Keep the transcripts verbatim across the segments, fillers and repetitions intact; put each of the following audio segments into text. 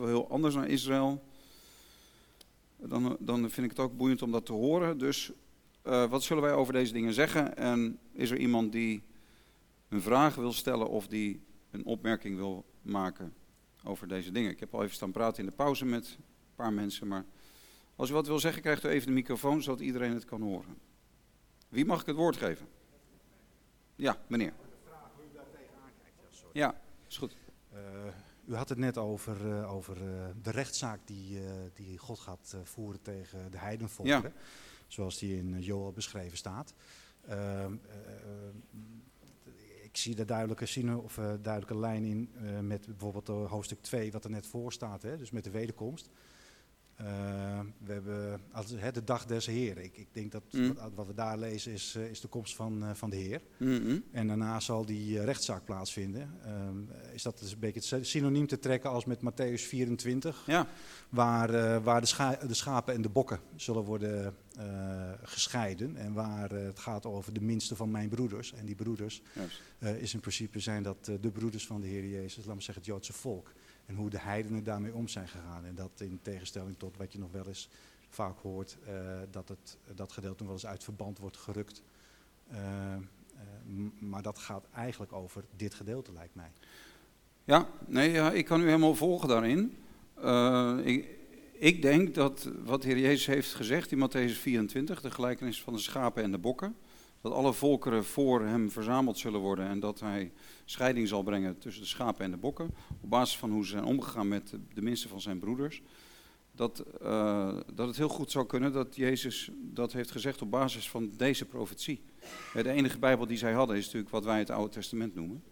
heel anders naar Israël. Dan, dan vind ik het ook boeiend om dat te horen. Dus uh, wat zullen wij over deze dingen zeggen? En is er iemand die een vraag wil stellen of die een opmerking wil maken over deze dingen? Ik heb al even staan praten in de pauze met een paar mensen. Maar als u wat wil zeggen, krijgt u even de microfoon, zodat iedereen het kan horen. Wie mag ik het woord geven? Ja, meneer. Ja, is goed. Uh, u had het net over, uh, over uh, de rechtszaak die, uh, die God gaat uh, voeren tegen de heidenvolkeren. Ja. Zoals die in uh, Joël beschreven staat. Uh, uh, ik zie de duidelijke, zin, of, uh, duidelijke lijn in uh, met bijvoorbeeld uh, hoofdstuk twee, wat er net voor staat, hè, dus met de wederkomst. Uh, we hebben als, he, de dag des Heeren. Ik, ik denk dat mm. wat, wat we daar lezen is, uh, is de komst van, uh, van de Heer. Mm-hmm. En daarna zal die uh, rechtszaak plaatsvinden. Uh, is dat dus een beetje synoniem te trekken als met Matthäus vierentwintig. Ja. Waar, uh, waar de, scha- de schapen en de bokken zullen worden uh, gescheiden. En waar uh, het gaat over de minste van mijn broeders. En die broeders yes. uh, is in principe zijn dat uh, de broeders van de Heer Jezus. Laten we zeggen het Joodse volk. En hoe de heidenen daarmee om zijn gegaan. En dat in tegenstelling tot wat je nog wel eens vaak hoort, uh, dat het, dat gedeelte nog wel eens uit verband wordt gerukt. Uh, uh, m- maar dat gaat eigenlijk over dit gedeelte, lijkt mij. Ja, nee, ja, ik kan u helemaal volgen daarin. Uh, ik, ik denk dat wat de Heer Jezus heeft gezegd in Matthäus vierentwintig, de gelijkenis van de schapen en de bokken, dat alle volkeren voor hem verzameld zullen worden en dat hij scheiding zal brengen tussen de schapen en de bokken. Op basis van hoe ze zijn omgegaan met de minste van zijn broeders. Dat, uh, dat het heel goed zou kunnen dat Jezus dat heeft gezegd op basis van deze profetie. De enige Bijbel die zij hadden is natuurlijk wat wij het Oude Testament noemen.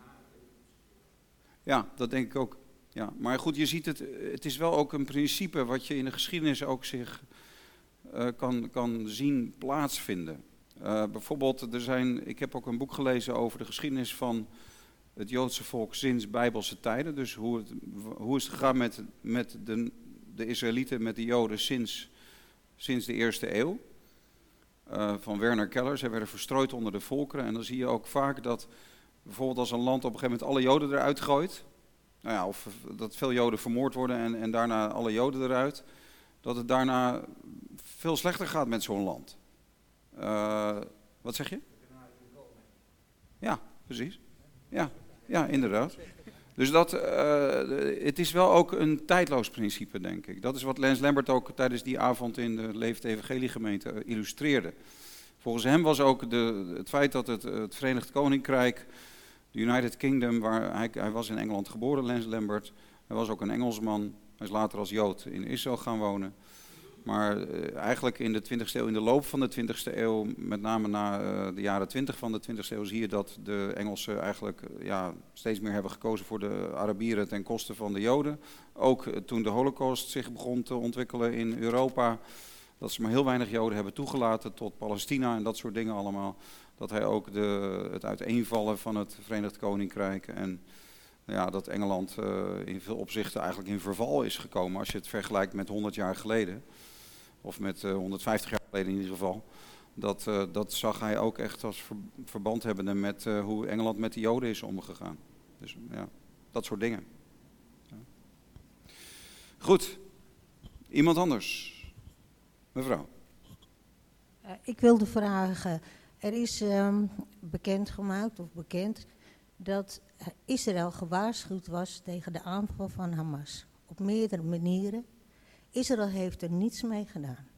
Ja, dat denk ik ook. Ja, maar goed, je ziet het, het is wel ook een principe wat je in de geschiedenis ook zich uh, kan, kan zien plaatsvinden. Uh, bijvoorbeeld, er zijn, ik heb ook een boek gelezen over de geschiedenis van het Joodse volk sinds Bijbelse tijden. Dus hoe, het, hoe is het gegaan met, met de, de Israëlieten, met de Joden sinds, sinds de eerste eeuw. Uh, van Werner Keller, zij werden verstrooid onder de volkeren. En dan zie je ook vaak dat bijvoorbeeld als een land op een gegeven moment alle Joden eruit gooit. Nou ja, of dat veel Joden vermoord worden en, en daarna alle Joden eruit. Dat het daarna veel slechter gaat met zo'n land. Uh, wat zeg je? Ja, precies. Ja, ja, inderdaad. Dus dat, uh, het is wel ook een tijdloos principe, denk ik. Dat is wat Lance Lambert ook tijdens die avond in de Levende Evangeliegemeente illustreerde. Volgens hem was ook de, het feit dat het, het Verenigd Koninkrijk, de United Kingdom, waar hij, hij was in Engeland geboren, Lance Lambert. Hij was ook een Engelsman. Hij is later als Jood in Israël gaan wonen. Maar uh, eigenlijk in de twintigste eeuw, in de loop van de twintigste eeuw, met name na uh, de jaren twintig van de twintigste eeuw, zie je dat de Engelsen eigenlijk uh, ja, steeds meer hebben gekozen voor de Arabieren ten koste van de Joden. Ook uh, toen de Holocaust zich begon te ontwikkelen in Europa, dat ze maar heel weinig Joden hebben toegelaten tot Palestina en dat soort dingen allemaal. Dat hij ook de, het uiteenvallen van het Verenigd Koninkrijk en ja, dat Engeland uh, in veel opzichten eigenlijk in verval is gekomen als je het vergelijkt met honderd jaar geleden. Of met uh, honderdvijftig jaar geleden in ieder geval. Dat, uh, dat zag hij ook echt als ver- verband hebbende met uh, hoe Engeland met de Joden is omgegaan. Dus ja, dat soort dingen. Ja. Goed. Iemand anders? Mevrouw. Uh, ik wilde vragen, er is um, bekendgemaakt of bekend dat Israël gewaarschuwd was tegen de aanval van Hamas. Op meerdere manieren. Israël heeft er niets mee gedaan.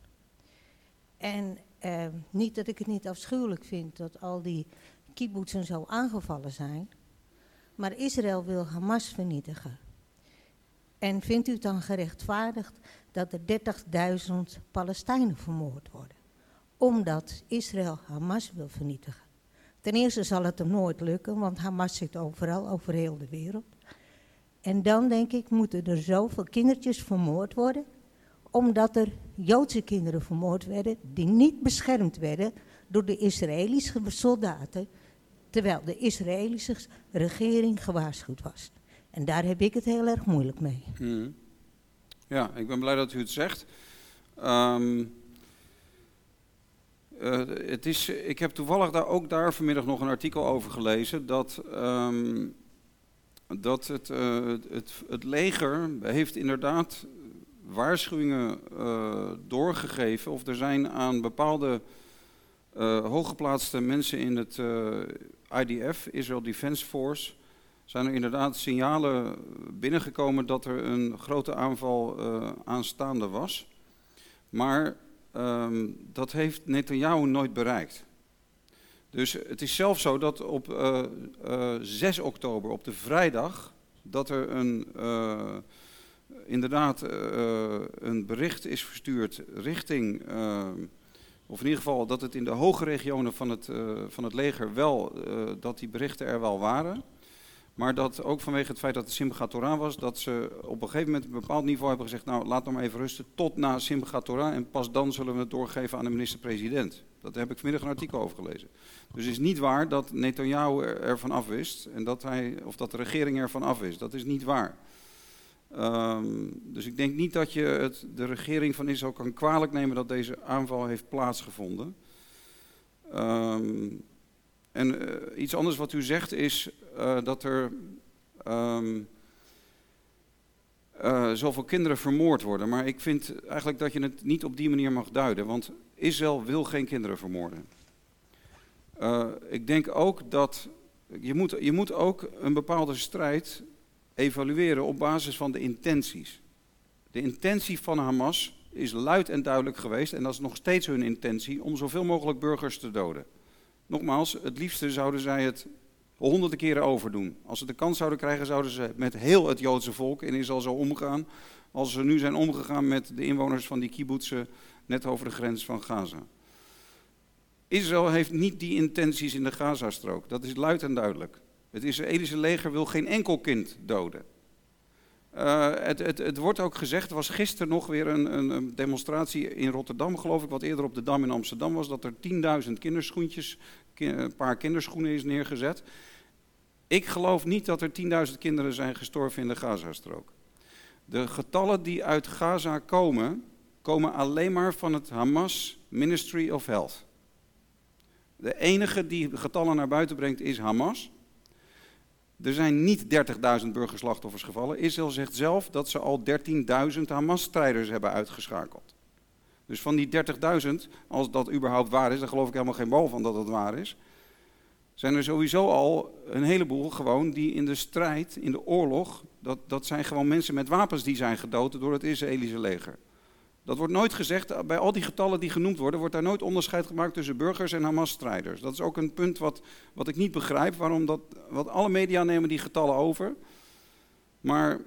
En uh, niet dat ik het niet afschuwelijk vind dat al die kibbutzen zo aangevallen zijn. Maar Israël wil Hamas vernietigen. En vindt u het dan gerechtvaardigd dat er dertigduizend Palestijnen vermoord worden? Omdat Israël Hamas wil vernietigen. Ten eerste zal het hem nooit lukken, want Hamas zit overal, over heel de wereld. En dan denk ik, moeten er zoveel kindertjes vermoord worden, omdat er Joodse kinderen vermoord werden die niet beschermd werden door de Israëlische soldaten, terwijl de Israëlische regering gewaarschuwd was. En daar heb ik het heel erg moeilijk mee. Hmm. Ja, ik ben blij dat u het zegt. Um, uh, het is, ik heb toevallig daar ook daar vanmiddag nog een artikel over gelezen dat um, dat het, uh, het, het leger heeft inderdaad waarschuwingen uh, doorgegeven. Of er zijn aan bepaalde uh, hooggeplaatste mensen in het uh, I D F, Israel Defense Force, zijn er inderdaad signalen binnengekomen dat er een grote aanval uh, aanstaande was. Maar um, dat heeft Netanyahu nooit bereikt. Dus het is zelfs zo dat op uh, uh, zes oktober, op de vrijdag, dat er een, uh, inderdaad uh, een bericht is verstuurd richting, uh, of in ieder geval dat het in de hoge regionen van het, uh, van het leger wel, uh, dat die berichten er wel waren. Maar dat ook vanwege het feit dat het Simchat Torah was, dat ze op een gegeven moment op een bepaald niveau hebben gezegd, nou laat nog maar even rusten tot na Simchat Torah en pas dan zullen we het doorgeven aan de minister-president. Daar heb ik vanmiddag een artikel over gelezen. Dus het is niet waar dat Netanyahu er, ervan afwist en dat hij, of dat de regering ervan afwist. Dat is niet waar. Um, dus ik denk niet dat je het, de regering van Israël kan kwalijk nemen dat deze aanval heeft plaatsgevonden. Um, En uh, iets anders wat u zegt is uh, dat er um, uh, zoveel kinderen vermoord worden. Maar ik vind eigenlijk dat je het niet op die manier mag duiden. Want Israël wil geen kinderen vermoorden. Uh, ik denk ook dat je moet, je moet ook een bepaalde strijd evalueren op basis van de intenties. De intentie van Hamas is luid en duidelijk geweest. En dat is nog steeds hun intentie om zoveel mogelijk burgers te doden. Nogmaals, het liefste zouden zij het honderden keren overdoen. Als ze de kans zouden krijgen, zouden ze met heel het Joodse volk in Israël zo omgaan, als ze nu zijn omgegaan met de inwoners van die kibbutzen net over de grens van Gaza. Israël heeft niet die intenties in de Gazastrook. Dat is luid en duidelijk. Het Israëlische leger wil geen enkel kind doden. Uh, het, het, het wordt ook gezegd, er was gisteren nog weer een, een, een demonstratie in Rotterdam, geloof ik, wat eerder op de Dam in Amsterdam was, dat er tienduizend kinderschoentjes, een paar kinderschoenen is neergezet. Ik geloof niet dat er tienduizend kinderen zijn gestorven in de Gazastrook. De getallen die uit Gaza komen, komen alleen maar van het Hamas Ministry of Health. De enige die getallen naar buiten brengt is Hamas. Er zijn niet dertigduizend burgerslachtoffers gevallen. Israël zegt zelf dat ze al dertienduizend Hamas-strijders hebben uitgeschakeld. Dus van die dertigduizend, als dat überhaupt waar is, daar geloof ik helemaal geen bal van dat het waar is, zijn er sowieso al een heleboel gewoon die in de strijd, in de oorlog, dat, dat zijn gewoon mensen met wapens die zijn gedood door het Israëlische leger. Dat wordt nooit gezegd, bij al die getallen die genoemd worden, wordt daar nooit onderscheid gemaakt tussen burgers en Hamas-strijders. Dat is ook een punt wat, wat ik niet begrijp, waarom dat, wat alle media nemen die getallen over. Maar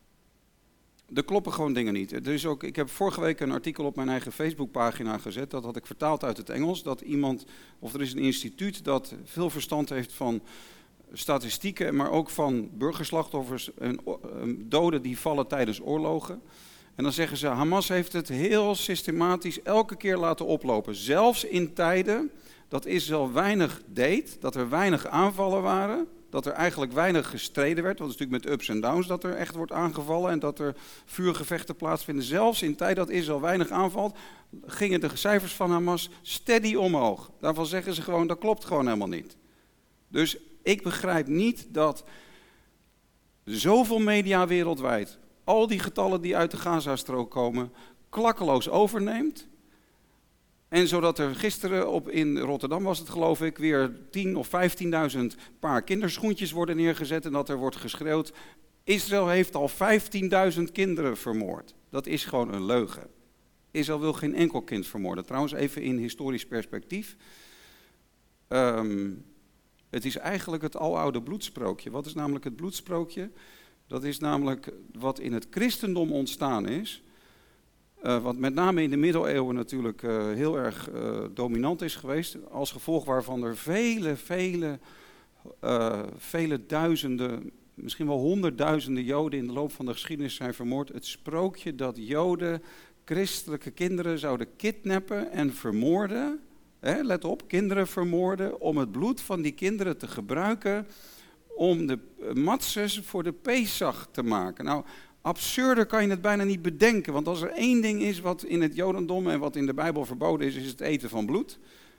er kloppen gewoon dingen niet. Er is ook, ik heb vorige week een artikel op mijn eigen Facebookpagina gezet, dat had ik vertaald uit het Engels, dat iemand, of er is een instituut dat veel verstand heeft van statistieken, maar ook van burgerslachtoffers en doden die vallen tijdens oorlogen. En dan zeggen ze, Hamas heeft het heel systematisch elke keer laten oplopen. Zelfs in tijden dat Israël weinig deed, dat er weinig aanvallen waren, dat er eigenlijk weinig gestreden werd. Want het is natuurlijk met ups en downs dat er echt wordt aangevallen en dat er vuurgevechten plaatsvinden. Zelfs in tijden dat Israël weinig aanvalt, gingen de cijfers van Hamas steady omhoog. Daarvan zeggen ze gewoon, dat klopt gewoon helemaal niet. Dus ik begrijp niet dat zoveel media wereldwijd al die getallen die uit de Gazastrook komen, klakkeloos overneemt. En zodat er gisteren op, in Rotterdam was het geloof ik, weer tien of vijftienduizend paar kinderschoentjes worden neergezet en dat er wordt geschreeuwd, Israël heeft al vijftienduizend kinderen vermoord. Dat is gewoon een leugen. Israël wil geen enkel kind vermoorden. Trouwens, even in historisch perspectief. Um, het is eigenlijk het aloude bloedsprookje. Wat is namelijk het bloedsprookje? Dat is namelijk wat in het christendom ontstaan is, uh, wat met name in de middeleeuwen natuurlijk uh, heel erg uh, dominant is geweest, als gevolg waarvan er vele, vele, uh, vele duizenden, misschien wel honderdduizenden Joden in de loop van de geschiedenis zijn vermoord. Het sprookje dat Joden christelijke kinderen zouden kidnappen en vermoorden, hè, let op, kinderen vermoorden, om het bloed van die kinderen te gebruiken om de matzes voor de Pesach te maken. Nou, absurder kan je het bijna niet bedenken, want als er één ding is wat in het Jodendom en wat in de Bijbel verboden is, is het eten van bloed.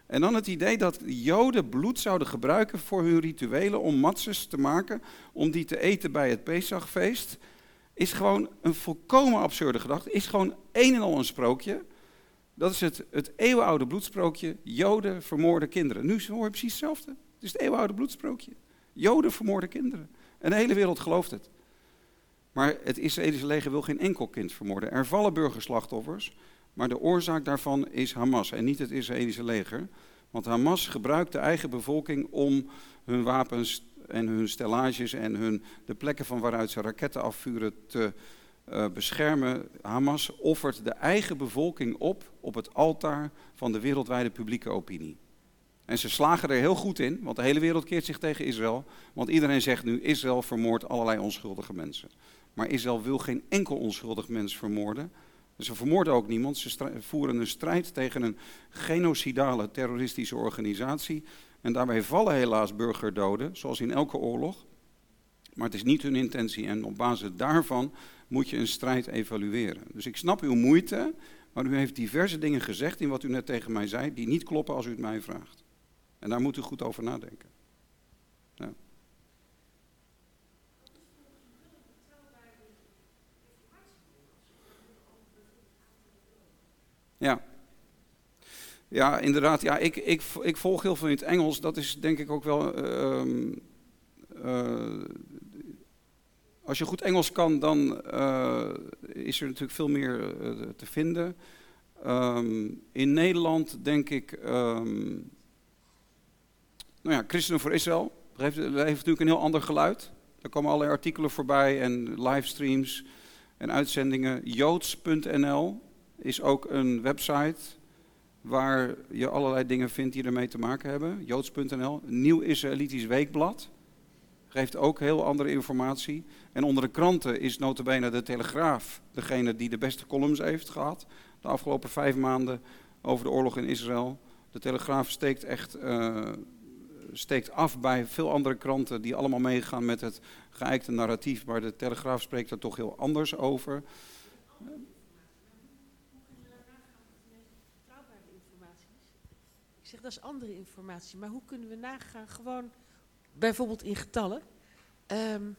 En dan het idee dat Joden bloed zouden gebruiken voor hun rituelen om matzes te maken, om die te eten bij het Pesachfeest, is gewoon een volkomen absurde gedachte. Is gewoon een en al een sprookje. Dat is het, het eeuwenoude bloedsprookje, Joden vermoorden kinderen. Nu hoor je precies hetzelfde. Het is het eeuwenoude bloedsprookje. Joden vermoorden kinderen. En de hele wereld gelooft het. Maar het Israëlische leger wil geen enkel kind vermoorden. Er vallen burgerslachtoffers, maar de oorzaak daarvan is Hamas en niet het Israëlische leger. Want Hamas gebruikt de eigen bevolking om hun wapens en hun stellages en hun, de plekken van waaruit ze raketten afvuren te uh, beschermen. Hamas offert de eigen bevolking op op het altaar van de wereldwijde publieke opinie. En ze slagen er heel goed in, want de hele wereld keert zich tegen Israël. Want iedereen zegt nu, Israël vermoordt allerlei onschuldige mensen. Maar Israël wil geen enkel onschuldig mens vermoorden. Ze vermoorden ook niemand, ze voeren een strijd tegen een genocidale terroristische organisatie. En daarbij vallen helaas burgerdoden, zoals in elke oorlog. Maar het is niet hun intentie en op basis daarvan moet je een strijd evalueren. Dus ik snap uw moeite, maar u heeft diverse dingen gezegd in wat u net tegen mij zei, die niet kloppen als u het mij vraagt. En daar moet u goed over nadenken. Ja. Ja. Ja, inderdaad. Ja, ik, ik, ik volg heel veel in het Engels. Dat is denk ik ook wel... Uh, uh, als je goed Engels kan, dan uh, is er natuurlijk veel meer uh, te vinden. Um, in Nederland denk ik... Um, nou ja, Christenen voor Israël. Dat heeft, dat heeft natuurlijk een heel ander geluid. Er komen allerlei artikelen voorbij en livestreams en uitzendingen. Joods punt n l is ook een website waar je allerlei dingen vindt die ermee te maken hebben. Joods punt n l. Nieuw Israëlitisch Weekblad. Geeft ook heel andere informatie. En onder de kranten is nota bene de Telegraaf degene die de beste columns heeft gehad. De afgelopen vijf maanden over de oorlog in Israël. De Telegraaf steekt echt uh, steekt af bij veel andere kranten die allemaal meegaan met het geëikte narratief. Maar de Telegraaf spreekt er toch heel anders over. Ik zeg, dat is andere informatie. Maar hoe kunnen we nagaan, gewoon bijvoorbeeld in getallen? Um,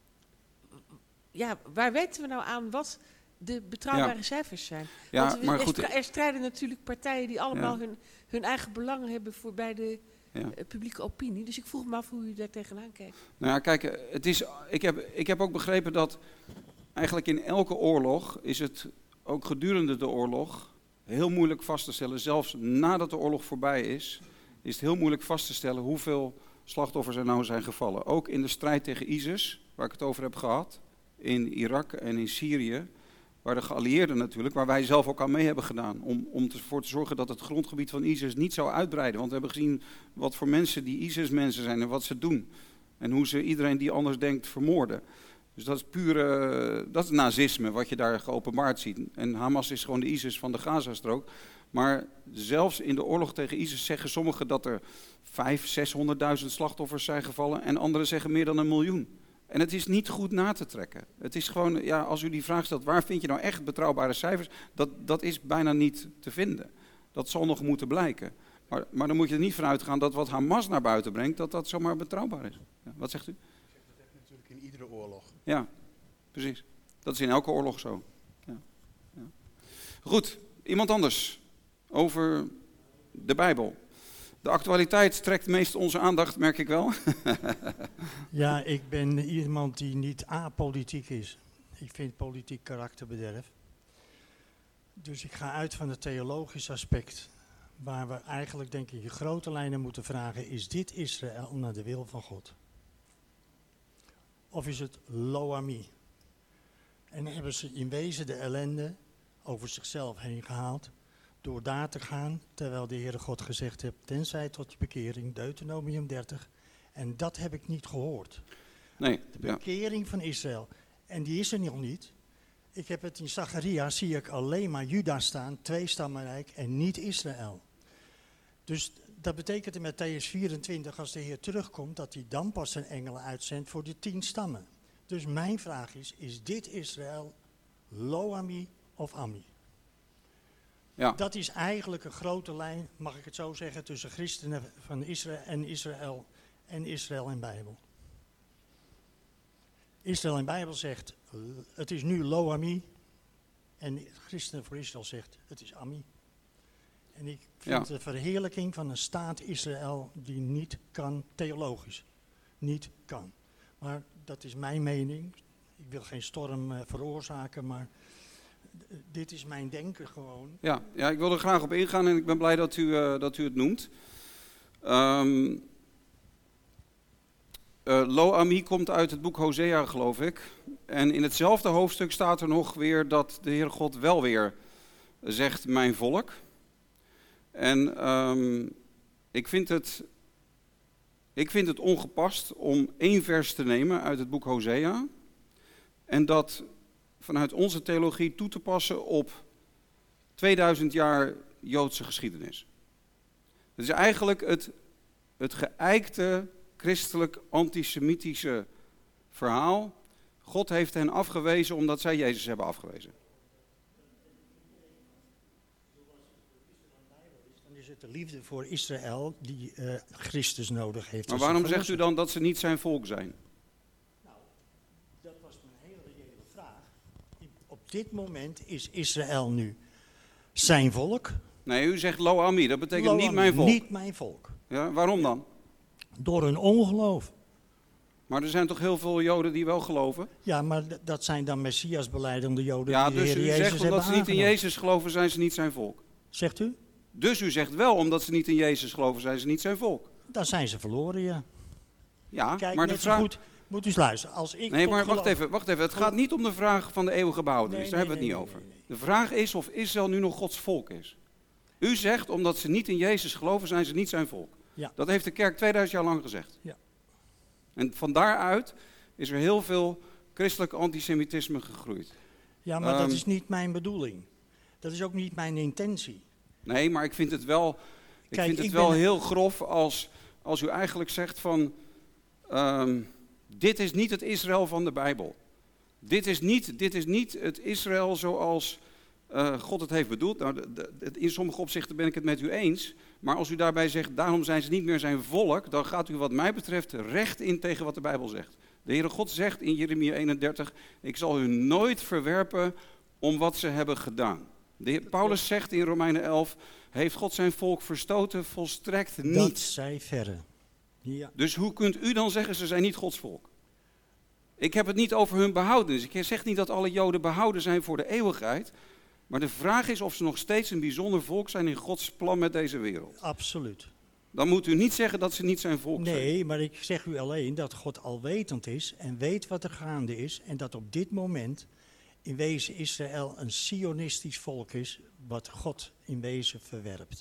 ja, waar weten we nou aan wat de betrouwbare ja. cijfers zijn? Ja, Want we, maar er, goed, er strijden natuurlijk partijen die allemaal ja. hun, hun eigen belangen hebben voor bij de ja. uh, publieke opinie. Dus ik vroeg me af hoe u daar tegenaan kijkt. Nou ja, kijk, het is, ik, heb, ik heb ook begrepen dat eigenlijk in elke oorlog is het ook gedurende de oorlog heel moeilijk vast te stellen, zelfs nadat de oorlog voorbij is, is het heel moeilijk vast te stellen hoeveel slachtoffers er nou zijn gevallen. Ook in de strijd tegen ISIS, waar ik het over heb gehad, in Irak en in Syrië, waar de geallieerden natuurlijk, waar wij zelf ook aan mee hebben gedaan, om, om ervoor te zorgen dat het grondgebied van ISIS niet zou uitbreiden. Want we hebben gezien wat voor mensen die ISIS-mensen zijn en wat ze doen. En hoe ze iedereen die anders denkt vermoorden. Dus dat is pure, dat is nazisme wat je daar geopenbaard ziet. En Hamas is gewoon de ISIS van de Gazastrook. Maar zelfs in de oorlog tegen ISIS zeggen sommigen dat er vijfhonderdduizend, zeshonderdduizend slachtoffers zijn gevallen. En anderen zeggen meer dan een miljoen. En het is niet goed na te trekken. Het is gewoon, ja, als u die vraag stelt, waar vind je nou echt betrouwbare cijfers? Dat, dat is bijna niet te vinden. Dat zal nog moeten blijken. Maar, maar dan moet je er niet van uitgaan dat wat Hamas naar buiten brengt, dat dat zomaar betrouwbaar is. Ja, wat zegt u? In iedere oorlog. Ja, precies. Dat is in elke oorlog zo. Ja. Ja. Goed, iemand anders over de Bijbel. De actualiteit trekt meest onze aandacht, merk ik wel. Ja, ik ben iemand die niet apolitiek is. Ik vind politiek karakterbederf. Dus ik ga uit van het theologisch aspect. Waar we eigenlijk denk ik in grote lijnen moeten vragen, is dit Israël naar de wil van God? Of is het lo ami? En hebben ze in wezen de ellende over zichzelf heen gehaald door daar te gaan, terwijl de Heere God gezegd heeft, tenzij tot je bekering, Deuteronomium dertig. En dat heb ik niet gehoord. Nee, de bekering ja. van Israël. En die is er nog niet. Ik heb het in Zacharia, zie ik alleen maar Juda staan, twee stammenrijk en niet Israël. Dus dat betekent in Matthäus vierentwintig, als de Heer terugkomt, dat hij dan pas zijn engelen uitzendt voor de tien stammen. Dus mijn vraag is, is dit Israël lo ami of ami? Ja. Dat is eigenlijk een grote lijn, mag ik het zo zeggen, tussen christenen van Israël en Israël en Israël en Bijbel. Israël en Bijbel zegt, het is nu lo ami. En christenen voor Israël zegt, het is ami. En ik vind Ja. de verheerlijking van een staat Israël die niet kan, theologisch. Niet kan. Maar dat is mijn mening. Ik wil geen storm uh, veroorzaken, maar d- dit is mijn denken gewoon. Ja, ja, ik wil er graag op ingaan en ik ben blij dat u, uh, dat u het noemt. Um, uh, Lo Ami komt uit het boek Hosea, geloof ik. En in hetzelfde hoofdstuk staat er nog weer dat de Heere God wel weer zegt, mijn volk. En um, ik vind het, ik vind het ongepast om één vers te nemen uit het boek Hosea en dat vanuit onze theologie toe te passen op tweeduizend jaar Joodse geschiedenis. Het is eigenlijk het, het geëikte christelijk antisemitische verhaal. God heeft hen afgewezen omdat zij Jezus hebben afgewezen. Dan is het de liefde voor Israël die uh, Christus nodig heeft. Maar waarom zegt u dan dat ze niet zijn volk zijn? Nou, dat was mijn hele reële vraag. Op dit moment is Israël nu zijn volk. Nee, u zegt Lo Ami, dat betekent Lo niet ami, mijn volk. Niet mijn volk. Ja, waarom dan? Door hun ongeloof. Maar er zijn toch heel veel Joden die wel geloven? Ja, maar d- dat zijn dan Messias-belijdende Joden Ja, die de dus Heer u Jezus zegt hebben omdat ze niet in aangenomen. Jezus geloven, zijn ze niet zijn volk. Zegt u? Dus u zegt wel, omdat ze niet in Jezus geloven, zijn ze niet zijn volk. Dan zijn ze verloren, ja. Ja, Kijk, maar de net zo vraag... goed, moet u eens luisteren. Als ik Nee, tot maar wacht geloof- even, wacht even. Het gaat niet om de vraag van de eeuwige behoudenis, Nee, daar hebben we nee, het niet nee, over. nee, nee. De vraag is of Israël nu nog Gods volk is. U zegt, omdat ze niet in Jezus geloven, zijn ze niet zijn volk. Ja. Dat heeft de kerk tweeduizend jaar lang gezegd. Ja. En van daaruit is er heel veel christelijk antisemitisme gegroeid. Ja, maar Ehm, dat is niet mijn bedoeling. Dat is ook niet mijn intentie. Nee, maar ik vind het wel, ik Kijk, vind het ik wel ben- heel grof als, als u eigenlijk zegt van... ehm, dit is niet het Israël van de Bijbel. Dit is niet, dit is niet het Israël zoals uh, God het heeft bedoeld. Nou, de, de, de, in sommige opzichten ben ik het met u eens. Maar als u daarbij zegt, daarom zijn ze niet meer zijn volk... dan gaat u wat mij betreft recht in tegen wat de Bijbel zegt. De Heere God zegt in Jeremia eenendertig... ik zal u nooit verwerpen om wat ze hebben gedaan. De Heer Paulus zegt in Romeinen elf... heeft God zijn volk verstoten? Volstrekt niet. Dat zij verre. Ja. Dus hoe kunt u dan zeggen, ze zijn niet Gods volk? Ik heb het niet over hun behoudenis. Ik zeg niet dat alle Joden behouden zijn voor de eeuwigheid. Maar de vraag is of ze nog steeds een bijzonder volk zijn in Gods plan met deze wereld. Absoluut. Dan moet u niet zeggen dat ze niet zijn volk zijn. Nee, maar ik zeg u alleen dat God alwetend is en weet wat er gaande is. En dat op dit moment in wezen Israël een sionistisch volk is, wat God in wezen verwerpt.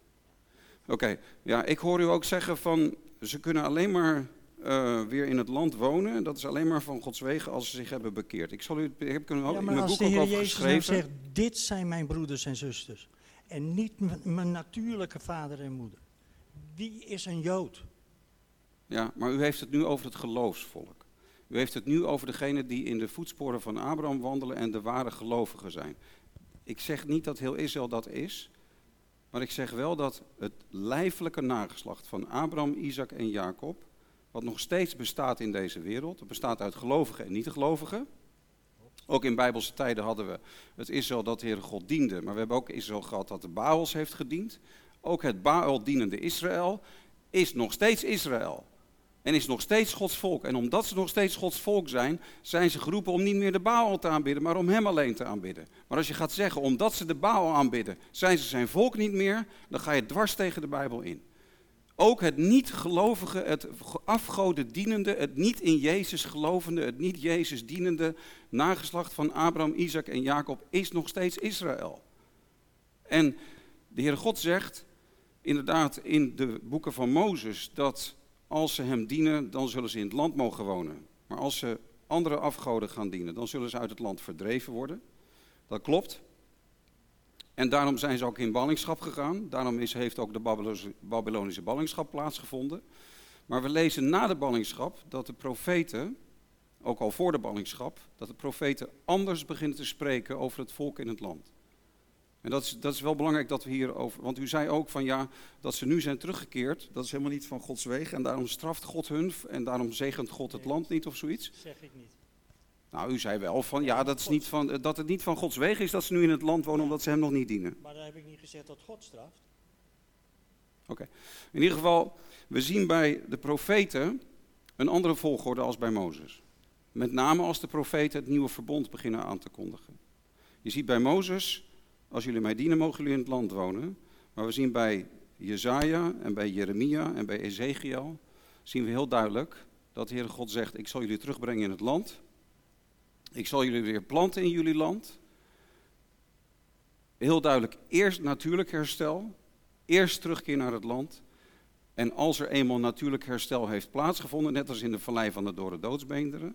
Oké, okay. Ja, ik hoor u ook zeggen van, ze kunnen alleen maar uh, weer in het land wonen. Dat is alleen maar van Gods wegen als ze zich hebben bekeerd. Ik zal u, ik heb er ook Ja, in maar mijn als boek de ook Heer over Jezus nou geschreven. zegt, dit zijn mijn broeders en zusters. En niet m- mijn natuurlijke vader en moeder. Wie is een Jood? Ja, maar u heeft het nu over het geloofsvolk. U heeft het nu over degenen die in de voetsporen van Abraham wandelen en de ware gelovigen zijn. Ik zeg niet dat heel Israël dat is, maar ik zeg wel dat het lijfelijke nageslacht van Abraham, Isaac en Jacob, wat nog steeds bestaat in deze wereld, het bestaat uit gelovigen en niet-gelovigen. Ook in Bijbelse tijden hadden we het Israël dat de Heere God diende, maar we hebben ook Israël gehad dat de Baals heeft gediend. Ook het Baal dienende Israël is nog steeds Israël. En is nog steeds Gods volk. En omdat ze nog steeds Gods volk zijn, zijn ze geroepen om niet meer de Baal te aanbidden, maar om hem alleen te aanbidden. Maar als je gaat zeggen, omdat ze de Baal aanbidden, zijn ze zijn volk niet meer, dan ga je dwars tegen de Bijbel in. Ook het niet-gelovige, het afgoden dienende, het niet in Jezus gelovende, het niet Jezus dienende nageslacht van Abraham, Isaac en Jacob is nog steeds Israël. En de Heere God zegt, inderdaad in de boeken van Mozes, dat als ze hem dienen, dan zullen ze in het land mogen wonen. Maar als ze andere afgoden gaan dienen, dan zullen ze uit het land verdreven worden. Dat klopt. En daarom zijn ze ook in ballingschap gegaan. Daarom is, heeft ook de Babylonische, Babylonische ballingschap plaatsgevonden. Maar we lezen na de ballingschap dat de profeten, ook al voor de ballingschap, dat de profeten anders beginnen te spreken over het volk in het land. En dat is, dat is wel belangrijk dat we hierover... Want u zei ook van ja, dat ze nu zijn teruggekeerd. Dat is helemaal niet van Gods wegen. En daarom straft God hun. En daarom zegent God het land niet of zoiets. Zeg ik niet. Nou, u zei wel van ja, dat, is niet van, dat het niet van Gods wegen is dat ze nu in het land wonen omdat ze hem nog niet dienen. Maar daar heb ik niet gezegd dat God straft. Oké. Okay. In ieder geval, we zien bij de profeten een andere volgorde als bij Mozes. Met name als de profeten het nieuwe verbond beginnen aan te kondigen. Je ziet bij Mozes, als jullie mij dienen, mogen jullie in het land wonen. Maar we zien bij Jesaja en bij Jeremia en bij Ezekiel, zien we heel duidelijk dat de Heere God zegt, ik zal jullie terugbrengen in het land. Ik zal jullie weer planten in jullie land. Heel duidelijk, eerst natuurlijk herstel, eerst terugkeer naar het land. En als er eenmaal natuurlijk herstel heeft plaatsgevonden, net als in de vallei van de dorre doodsbeenderen,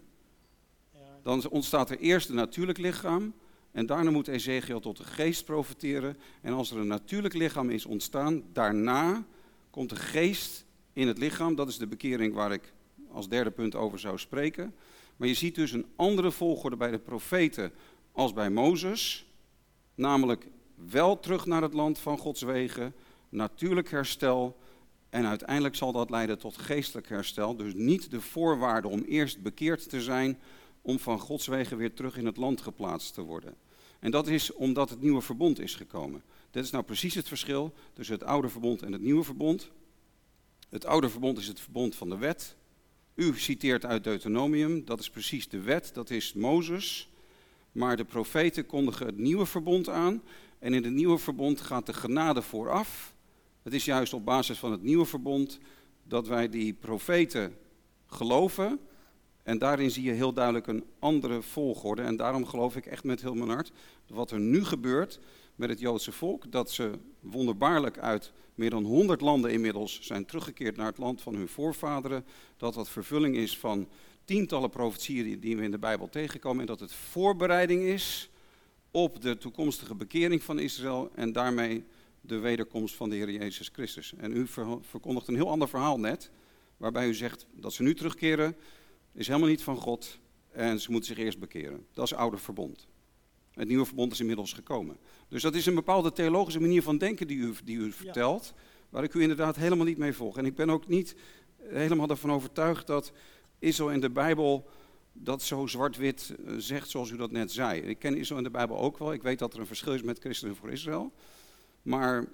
dan ontstaat er eerst een natuurlijk lichaam. En daarna moet Ezekiel tot de geest profeteren. En als er een natuurlijk lichaam is ontstaan, daarna komt de geest in het lichaam. Dat is de bekering waar ik als derde punt over zou spreken. Maar je ziet dus een andere volgorde bij de profeten als bij Mozes. Namelijk wel terug naar het land van Gods wegen, natuurlijk herstel. En uiteindelijk zal dat leiden tot geestelijk herstel. Dus niet de voorwaarde om eerst bekeerd te zijn, om van Gods wegen weer terug in het land geplaatst te worden. En dat is omdat het nieuwe verbond is gekomen. Dit is nou precies het verschil tussen het oude verbond en het nieuwe verbond. Het oude verbond is het verbond van de wet. U citeert uit Deuteronomium, dat is precies de wet, dat is Mozes. Maar de profeten kondigen het nieuwe verbond aan. En in het nieuwe verbond gaat de genade vooraf. Het is juist op basis van het nieuwe verbond dat wij die profeten geloven. En daarin zie je heel duidelijk een andere volgorde. En daarom geloof ik echt met heel mijn hart, wat er nu gebeurt met het Joodse volk, dat ze wonderbaarlijk uit meer dan honderd landen inmiddels zijn teruggekeerd naar het land van hun voorvaderen, dat dat vervulling is van tientallen profetieën die we in de Bijbel tegenkomen en dat het voorbereiding is op de toekomstige bekering van Israël en daarmee de wederkomst van de Heer Jezus Christus. En u verkondigt een heel ander verhaal net, waarbij u zegt dat ze nu terugkeren, is helemaal niet van God en ze moeten zich eerst bekeren. Dat is het oude verbond. Het nieuwe verbond is inmiddels gekomen. Dus dat is een bepaalde theologische manier van denken die u, die u vertelt, ja, waar ik u inderdaad helemaal niet mee volg. En ik ben ook niet helemaal ervan overtuigd dat Israël in de Bijbel dat zo zwart-wit zegt zoals u dat net zei. Ik ken Israël in de Bijbel ook wel. Ik weet dat er een verschil is met Christenen voor Israël. Maar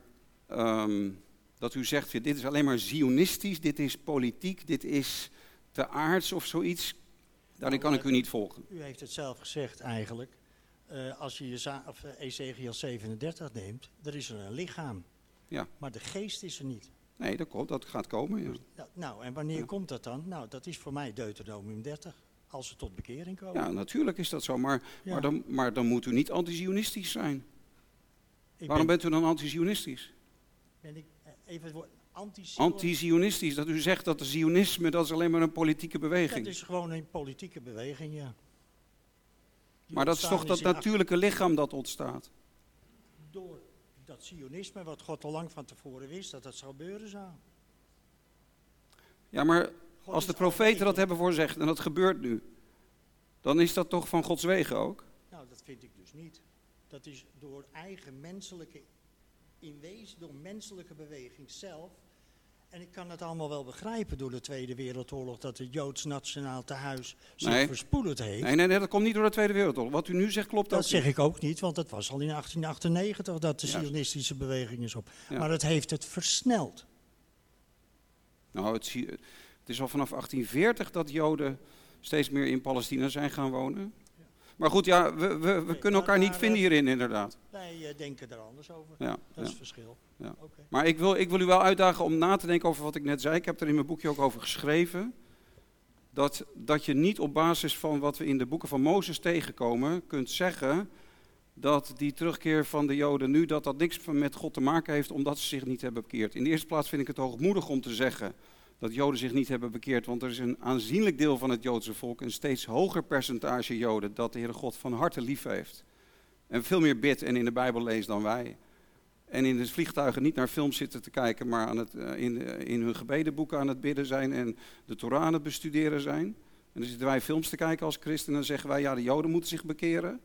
um, dat u zegt, dit is alleen maar zionistisch, dit is politiek, dit is te aards of zoiets, daarin kan ik u niet volgen. U heeft het zelf gezegd eigenlijk. Uh, als je Jeza- of, uh, Ezekiel zevenendertig neemt, er is er een lichaam. Ja. Maar de geest is er niet. Nee, dat, komt, dat gaat komen. Ja. Ja, nou, en wanneer ja. komt dat dan? Nou, dat is voor mij Deuteronomium dertig. Als ze tot bekering komen. Ja, natuurlijk is dat zo. Maar, ja. maar, dan, maar dan moet u niet anti-zionistisch zijn. Ik Waarom ben, bent u dan anti-zionistisch? Ben ik even het woord anti-zionistisch? Anti-zionistisch, dat u zegt dat de zionisme, dat is alleen maar een politieke beweging. Dat is gewoon een politieke beweging, ja. Die maar dat is toch dat natuurlijke lichaam dat ontstaat? Door dat zionisme, wat God al lang van tevoren wist, dat dat zou gebeuren zou. Ja, maar God als de profeten dat hebben voorzegd en dat gebeurt nu, dan is dat toch van Gods wegen ook? Nou, dat vind ik dus niet. Dat is door eigen menselijke, in wezen door menselijke beweging zelf. En ik kan het allemaal wel begrijpen door de Tweede Wereldoorlog, dat het Joods Nationaal Tehuis zich nee. verspoeld heeft. Nee, nee, nee, dat komt niet door de Tweede Wereldoorlog. Wat u nu zegt klopt dat ook Dat zeg niet. ik ook niet, want dat was al in achttien achtennegentig dat de ja. zionistische beweging is op. Ja. Maar het heeft het versneld. Nou, het, het is al vanaf achttien veertig dat Joden steeds meer in Palestina zijn gaan wonen. Ja. Maar goed, ja, we, we, we nee, kunnen elkaar niet vinden hierin inderdaad. Wij uh, denken er anders over. Ja, dat ja. is het verschil. Ja. Okay. Maar ik wil, ik wil u wel uitdagen om na te denken over wat ik net zei. Ik heb er in mijn boekje ook over geschreven. Dat, dat je niet op basis van wat we in de boeken van Mozes tegenkomen kunt zeggen dat die terugkeer van de Joden nu, dat dat niks met God te maken heeft omdat ze zich niet hebben bekeerd. In de eerste plaats vind ik het hoogmoedig om te zeggen dat Joden zich niet hebben bekeerd, want er is een aanzienlijk deel van het Joodse volk, een steeds hoger percentage Joden, dat de Heere God van harte lief heeft. En veel meer bidt en in de Bijbel leest dan wij. En in de vliegtuigen niet naar films zitten te kijken, maar aan het, in, in hun gebedenboeken aan het bidden zijn en de Torah aan het bestuderen zijn. En dan zitten wij films te kijken als christenen en dan zeggen wij, ja, de Joden moeten zich bekeren.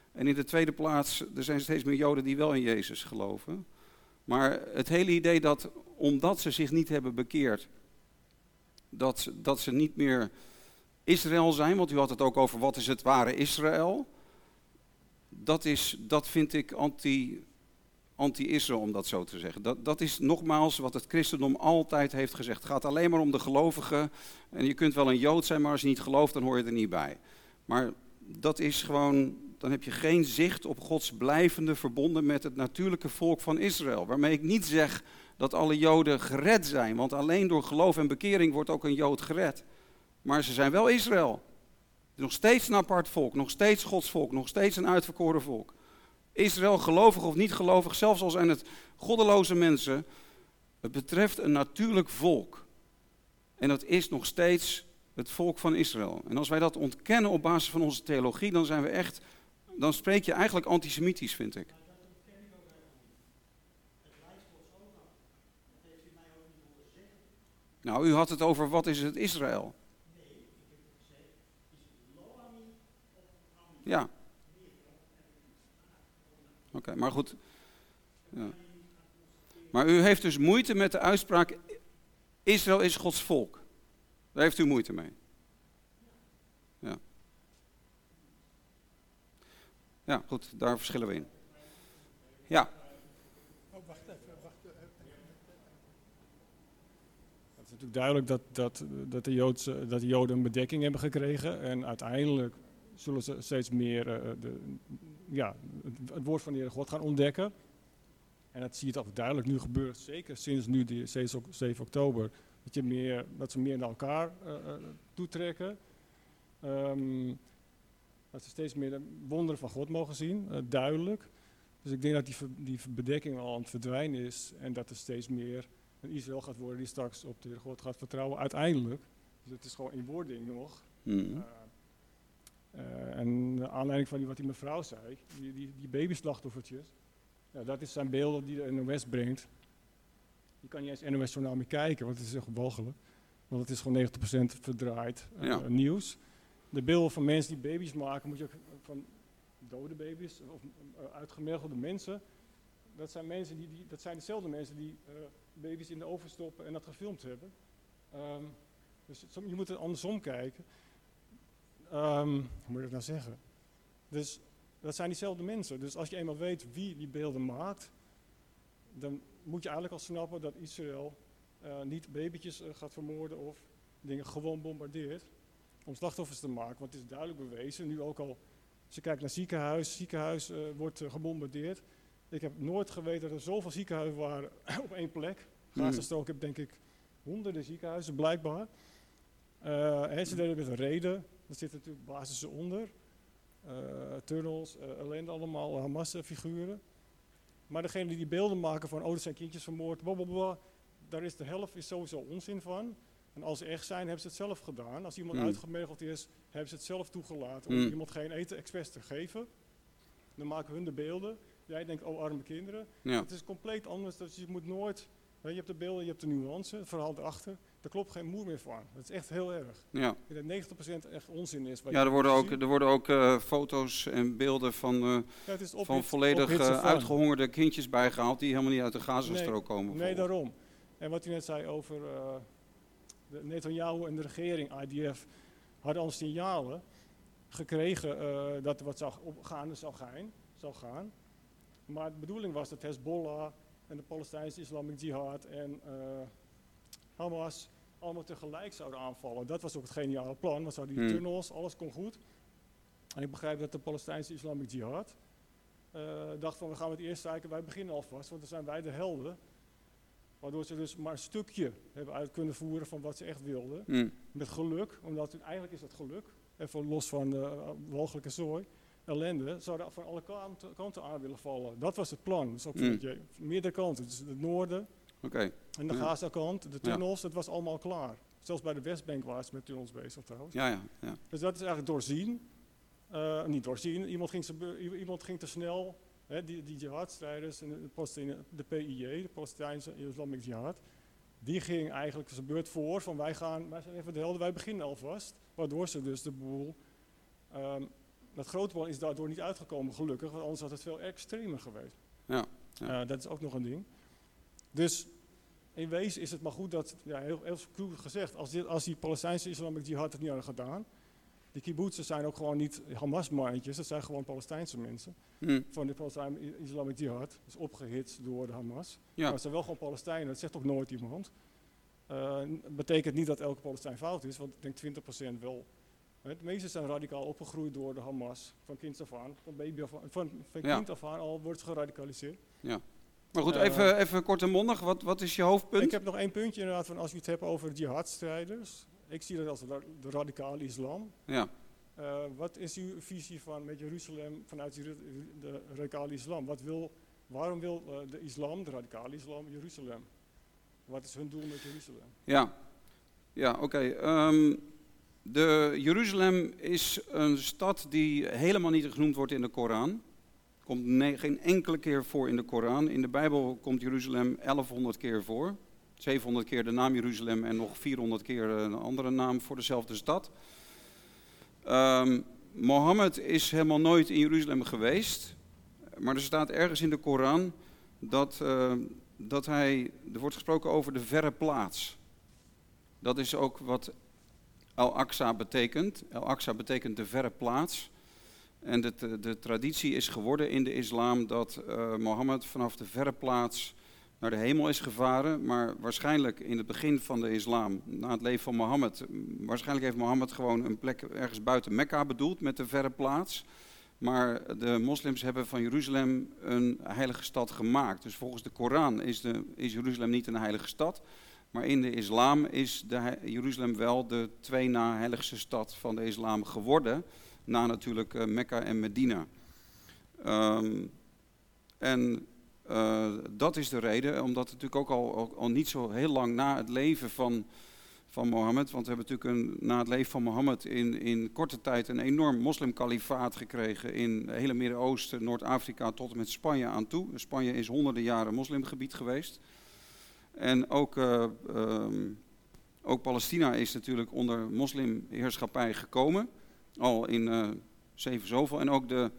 En in de tweede plaats, er zijn steeds meer Joden die wel in Jezus geloven. Maar het hele idee dat, omdat ze zich niet hebben bekeerd, dat, ze- dat ze niet meer Israël zijn, want u had het ook over wat is het ware Israël. Dat, is, dat vind ik anti, anti-Israël, om dat zo te zeggen. Dat, dat is nogmaals wat het christendom altijd heeft gezegd. Het gaat alleen maar om de gelovigen. En je kunt wel een Jood zijn, maar als je niet gelooft, dan hoor je er niet bij. Maar dat is gewoon, dan heb je geen zicht op Gods blijvende verbonden met het natuurlijke volk van Israël. Waarmee ik niet zeg dat alle Joden gered zijn, want alleen door geloof en bekering wordt ook een Jood gered. Maar ze zijn wel Israël. Het is nog steeds een apart volk, nog steeds Gods volk, nog steeds een uitverkoren volk. Israël, gelovig of niet gelovig, zelfs al zijn het goddeloze mensen, het betreft een natuurlijk volk. En dat is nog steeds het volk van Israël. En als wij dat ontkennen op basis van onze theologie, dan zijn we echt, dan spreek je eigenlijk antisemitisch, vind ik. Nou, u had het over wat is het Israël? Ja. Oké, okay, maar goed. Ja. Maar u heeft dus moeite met de uitspraak, Israël is Gods volk. Daar heeft u moeite mee. Ja. Ja, goed, daar verschillen we in. Ja. Oh, wacht even, wacht even. Het is natuurlijk duidelijk dat, dat, dat, de Joodse, dat de Joden een bedekking hebben gekregen. En uiteindelijk zullen ze steeds meer uh, de, ja, het, het woord van de Heer God gaan ontdekken. En dat zie je toch duidelijk nu gebeuren, zeker sinds nu die zeven oktober. Dat, je meer, dat ze meer naar elkaar uh, uh, toetrekken. Um, dat ze steeds meer de wonderen van God mogen zien, uh, duidelijk. Dus ik denk dat die, die bedekking al aan het verdwijnen is. En dat er steeds meer een Israël gaat worden die straks op de Heer God gaat vertrouwen, uiteindelijk. Dus het is gewoon in wording nog. Mm. Uh, uh, en de aanleiding van die, wat die mevrouw zei, die, die, die babyslachtoffertjes. Ja, dat is zijn beelden die de N O S brengt. Je kan niet eens N O S-journaal meer kijken, want het is echt walgelijk. Want het is gewoon negentig procent verdraaid uh, Ja. nieuws. De beelden van mensen die baby's maken, moet je ook van dode baby's of uh, uitgemergelde mensen. Dat zijn, mensen die, die, dat zijn dezelfde mensen die uh, baby's in de oven stoppen en dat gefilmd hebben. Um, dus je moet het andersom kijken. Um, hoe moet ik dat nou zeggen? Dus dat zijn diezelfde mensen. Dus als je eenmaal weet wie die beelden maakt, dan moet je eigenlijk al snappen dat Israël uh, niet babytjes uh, gaat vermoorden of dingen gewoon bombardeert om slachtoffers te maken. Want het is duidelijk bewezen, nu ook al, als je kijkt naar ziekenhuis, ziekenhuis uh, wordt uh, gebombardeerd. Ik heb nooit geweten dat er zoveel ziekenhuizen waren op één plek. Gazastrook heb denk ik honderden ziekenhuizen blijkbaar. Uh, en ze deden met een reden, er zitten natuurlijk basissen onder. Uh, tunnels, uh, ellende allemaal, Hamas-figuren. Maar degene die die beelden maken van, oh, er zijn kindjes vermoord, blablabla, daar is de helft is sowieso onzin van. En als ze echt zijn, hebben ze het zelf gedaan. Als iemand mm. uitgemergeld is, hebben ze het zelf toegelaten om mm. iemand geen eten expres te geven. Dan maken hun de beelden. Jij denkt, oh, arme kinderen. Ja. Het is compleet anders, dus je moet nooit, je hebt de beelden, je hebt de nuance, het verhaal erachter. Daar klopt geen moer meer van. Dat is echt heel erg. Ja. Ik denk dat negentig procent echt onzin is. Ja, er worden ook, er worden ook uh, foto's en beelden van, uh, ja, van hit, volledig uh, uitgehongerde kindjes bijgehaald die helemaal niet uit de Gazastrook nee, komen. Nee, daarom. En wat u net zei over uh, de Netanyahu en de regering, I D F, hadden al signalen gekregen uh, dat er wat zou gaan, zou gaan, zou gaan. Maar de bedoeling was dat Hezbollah en de Palestijnse Islamic Jihad en uh, Hamas allemaal tegelijk zouden aanvallen. Dat was ook het geniale plan, want zouden die hmm. tunnels, alles kon goed. En ik begrijp dat de Palestijnse Islamic Jihad uh, dacht van we gaan het eerst kijken, wij beginnen alvast, want dan zijn wij de helden. Waardoor ze dus maar een stukje hebben uit kunnen voeren van wat ze echt wilden. Hmm. Met geluk, omdat het, eigenlijk is dat geluk, even los van de uh, walgelijke zooi, ellende, zouden van alle kanten, kanten aan willen vallen. Dat was het plan, dus ook mm. je, meerdere kanten, dus het noorden okay. en de ja. Gaza-kant, de tunnels, ja. dat was allemaal klaar. Zelfs bij de Westbank waren ze met tunnels bezig trouwens. Ja, ja, ja. Dus dat is eigenlijk doorzien, uh, niet doorzien, iemand ging, iemand ging te snel, hè, die, die jihadstrijders, en de, de P I J, de Palestijnse Islamic Jihad, die ging eigenlijk zijn beurt voor van wij gaan, wij zijn even de helden, wij beginnen alvast, waardoor ze dus de boel um, Dat groot worden is daardoor niet uitgekomen, gelukkig, want anders had het veel extremer geweest. Ja, ja. Uh, dat is ook nog een ding. Dus in wezen is het maar goed dat, ja, heel, heel cru gezegd, als, dit, als die Palestijnse Islamic Jihad het niet hadden gedaan, die kibbutzen zijn ook gewoon niet Hamas-mandjes, dat zijn gewoon Palestijnse mensen. Hmm. Van de Palestijnse Islamic Jihad, dus opgehitst door de Hamas. Ja. Maar het zijn wel gewoon Palestijnen, dat zegt ook nooit iemand. Uh, betekent niet dat elke Palestijn fout is, want ik denk twintig procent wel. De meesten zijn radicaal opgegroeid door de Hamas, van kind af aan, van baby af aan, van, van Ja. kind af aan al wordt geradicaliseerd. Ja. Maar goed, Uh, even, even kort en mondig, wat, wat is je hoofdpunt? Ik heb nog één puntje inderdaad, van als je het hebt over jihadstrijders. Ik zie dat als de, de radicale islam. Ja. Uh, wat is uw visie van met Jeruzalem vanuit de, de radicale islam? Wat wil, waarom wil uh, de islam, de radicale islam, Jeruzalem? Wat is hun doel met Jeruzalem? Ja, ja oké. Okay. Um, de Jeruzalem is een stad die helemaal niet genoemd wordt in de Koran. Komt ne- geen enkele keer voor in de Koran. In de Bijbel komt Jeruzalem elfhonderd keer voor. zevenhonderd keer de naam Jeruzalem en nog vierhonderd keer een andere naam voor dezelfde stad. Um, Mohammed is helemaal nooit in Jeruzalem geweest. Maar er staat ergens in de Koran dat, uh, dat hij, er wordt gesproken over de verre plaats. Dat is ook wat Al-Aqsa betekent. Al-Aqsa betekent de verre plaats. En de, de, de traditie is geworden in de islam dat uh, Mohammed vanaf de verre plaats naar de hemel is gevaren. Maar waarschijnlijk in het begin van de islam, na het leven van Mohammed, waarschijnlijk heeft Mohammed gewoon een plek ergens buiten Mekka bedoeld met de verre plaats. Maar de moslims hebben van Jeruzalem een heilige stad gemaakt. Dus volgens de Koran is, de, is Jeruzalem niet een heilige stad. Maar in de islam is de, Jeruzalem wel de twee na heiligste stad van de islam geworden. Na natuurlijk uh, Mekka en Medina. Um, en uh, dat is de reden, omdat het natuurlijk ook al, al, al niet zo heel lang na het leven van, van Mohammed, want we hebben natuurlijk een, na het leven van Mohammed in, in korte tijd een enorm moslimkalifaat gekregen in het hele Midden-Oosten, Noord-Afrika tot en met Spanje aan toe. Spanje is honderden jaren moslimgebied geweest. En ook, uh, um, ook Palestina is natuurlijk onder moslimheerschappij gekomen. Al in uh, zeven zoveel en ook de,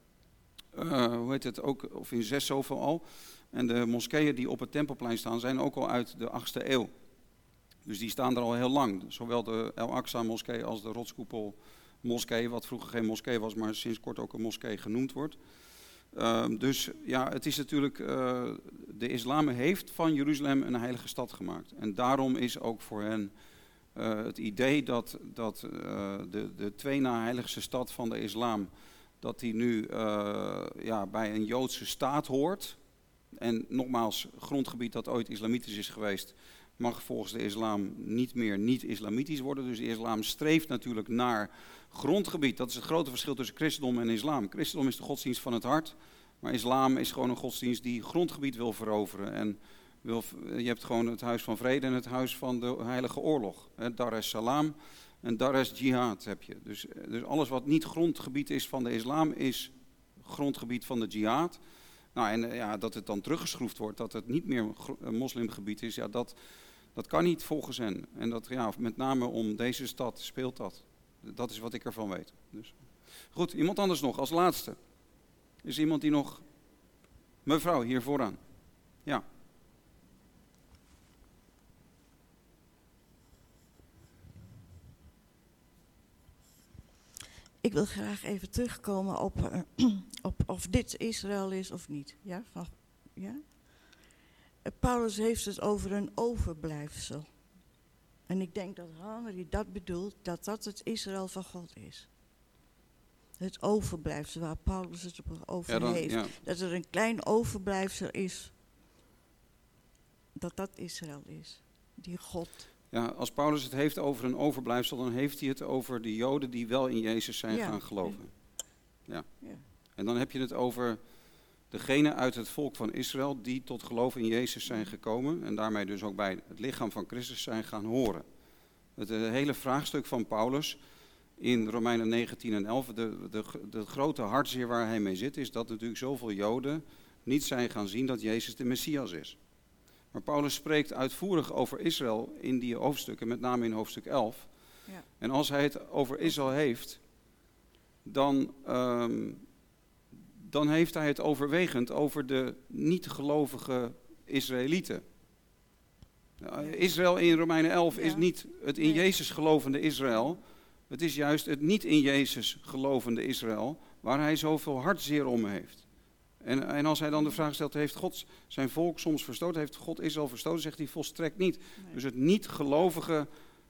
uh, hoe heet het, ook, of in zes zoveel al. En de moskeeën die op het Tempelplein staan zijn ook al uit de achtste eeuw. Dus die staan er al heel lang. Zowel de El-Aqsa moskee als de Rotskoepel moskee, wat vroeger geen moskee was, maar sinds kort ook een moskee genoemd wordt. Uh, dus ja, het is natuurlijk, uh, de islam heeft van Jeruzalem een heilige stad gemaakt. En daarom is ook voor hen Uh, het idee dat, dat uh, de, de twee na heiligste stad van de islam, dat die nu uh, ja, bij een Joodse staat hoort. En nogmaals, grondgebied dat ooit islamitisch is geweest, mag volgens de islam niet meer niet-islamitisch worden. Dus de islam streeft natuurlijk naar grondgebied. Dat is het grote verschil tussen christendom en islam. Christendom is de godsdienst van het hart, maar islam is gewoon een godsdienst die grondgebied wil veroveren. En Wil, je hebt gewoon het huis van vrede en het huis van de heilige oorlog. Dar es Salaam en Dar es Jihad heb je. Dus, dus alles wat niet grondgebied is van de islam is grondgebied van de jihad. Nou, en ja, dat het dan teruggeschroefd wordt, dat het niet meer een moslimgebied is, ja, dat, dat kan niet volgens hen. En dat, ja, met name om deze stad speelt dat. Dat is wat ik ervan weet. Dus. Goed, iemand anders nog, als laatste. Is er iemand die nog... Mevrouw, hier vooraan. Ja. Ik wil graag even terugkomen op, uh, op of dit Israël is of niet. Ja? Van, ja? Uh, Paulus heeft het over een overblijfsel. En ik denk dat Henry dat bedoelt, dat dat het Israël van God is. Het overblijfsel waar Paulus het over ja, dan, heeft. Ja. Dat er een klein overblijfsel is. Dat dat Israël is. Die God... Ja, als Paulus het heeft over een overblijfsel, dan heeft hij het over de Joden die wel in Jezus zijn ja. gaan geloven. Ja. ja. En dan heb je het over degenen uit het volk van Israël die tot geloof in Jezus zijn gekomen en daarmee dus ook bij het lichaam van Christus zijn gaan horen. Het uh, hele vraagstuk van Paulus in Romeinen negentien en elf, de, de, de grote hartzeer waar hij mee zit, is dat natuurlijk zoveel Joden niet zijn gaan zien dat Jezus de Messias is. Maar Paulus spreekt uitvoerig over Israël in die hoofdstukken, met name in hoofdstuk elf. Ja. En als hij het over Israël heeft, dan, um, dan heeft hij het overwegend over de niet-gelovige Israëlieten. Israël in Romeinen elf ja. is niet het in nee. Jezus gelovende Israël. Het is juist het niet in Jezus gelovende Israël, waar hij zoveel hartzeer om heeft. En, en als hij dan de vraag stelt, heeft God zijn volk soms verstoten? Heeft God Israël verstoten? Zegt hij volstrekt niet. Nee. Dus het niet-gelovige,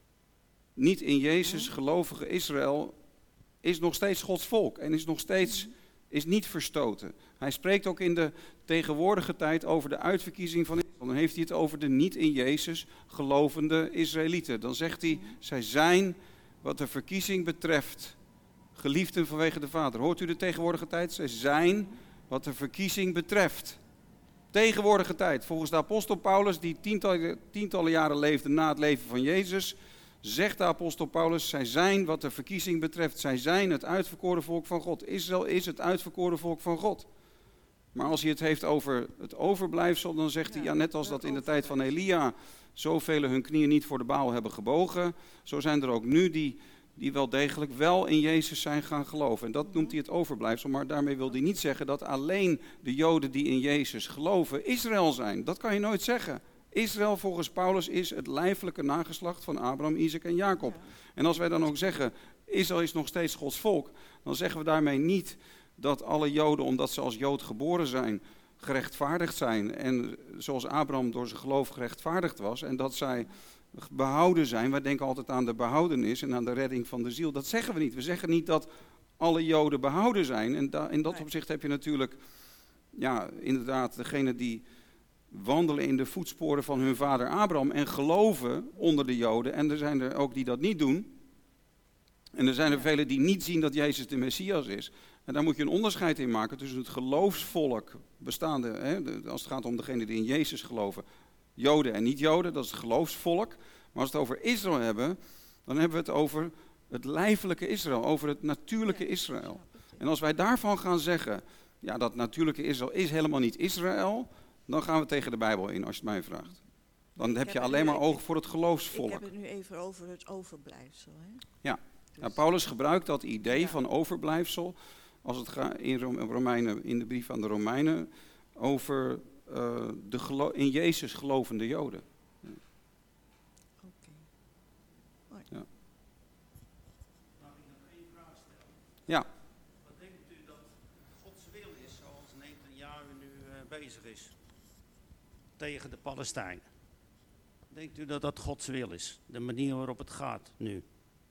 niet in Jezus gelovige Israël is nog steeds Gods volk en is nog steeds is niet verstoten. Hij spreekt ook in de tegenwoordige tijd over de uitverkiezing van Israël. Dan heeft hij het over de niet in Jezus gelovende Israëlieten. Dan zegt hij, zij zijn wat de verkiezing betreft geliefden vanwege de Vader. Hoort u de tegenwoordige tijd? Zij zijn wat de verkiezing betreft. Tegenwoordige tijd. Volgens de apostel Paulus, die tientallen, tientallen jaren leefde na het leven van Jezus, zegt de apostel Paulus, zij zijn wat de verkiezing betreft, zij zijn het uitverkoren volk van God. Israël is het uitverkoren volk van God. Maar als hij het heeft over het overblijfsel, dan zegt hij, ja, net als dat in de tijd van Elia zoveel hun knieën niet voor de Baal hebben gebogen, zo zijn er ook nu die, die wel degelijk wel in Jezus zijn gaan geloven. En dat noemt hij het overblijfsel, maar daarmee wil hij niet zeggen dat alleen de Joden die in Jezus geloven Israël zijn. Dat kan je nooit zeggen. Israël volgens Paulus is het lijfelijke nageslacht van Abraham, Isaac en Jacob. Ja. En als wij dan ook zeggen, Israël is nog steeds Gods volk, dan zeggen we daarmee niet dat alle Joden, omdat ze als Jood geboren zijn, gerechtvaardigd zijn. En zoals Abraham door zijn geloof gerechtvaardigd was. En dat zij behouden zijn. Wij denken altijd aan de behoudenis en aan de redding van de ziel. Dat zeggen we niet. We zeggen niet dat alle Joden behouden zijn. En da- in dat nee. opzicht heb je natuurlijk, ja, inderdaad, degene die wandelen in de voetsporen van hun vader Abraham en geloven onder de Joden. En er zijn er ook die dat niet doen. En er zijn er velen die niet zien dat Jezus de Messias is. En daar moet je een onderscheid in maken tussen het geloofsvolk bestaande, hè, als het gaat om degenen die in Jezus geloven, Joden en niet-Joden, dat is het geloofsvolk. Maar als we het over Israël hebben, dan hebben we het over het lijfelijke Israël, over het natuurlijke Israël. En als wij daarvan gaan zeggen, ja, dat natuurlijke Israël is helemaal niet Israël, dan gaan we tegen de Bijbel in, als je het mij vraagt. Dan heb je alleen maar oog voor het geloofsvolk. Ik heb het nu even over het overblijfsel. Hè? Ja, dus. Nou, Paulus gebruikt dat idee ja. van overblijfsel, als het gaat in, Romeinen, in de brief aan de Romeinen, over uh, de gelo- in Jezus gelovende Joden. Ja. Oké. Okay. Ja. Mag ik nog één vraag stellen? Ja. Wat denkt u dat Gods wil is, zoals Netanyahu nu uh, bezig is, tegen de Palestijnen? Denkt u dat dat Gods wil is, de manier waarop het gaat nu?